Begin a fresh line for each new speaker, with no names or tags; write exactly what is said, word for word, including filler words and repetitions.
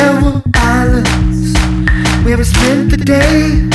There were islands where we spent the day.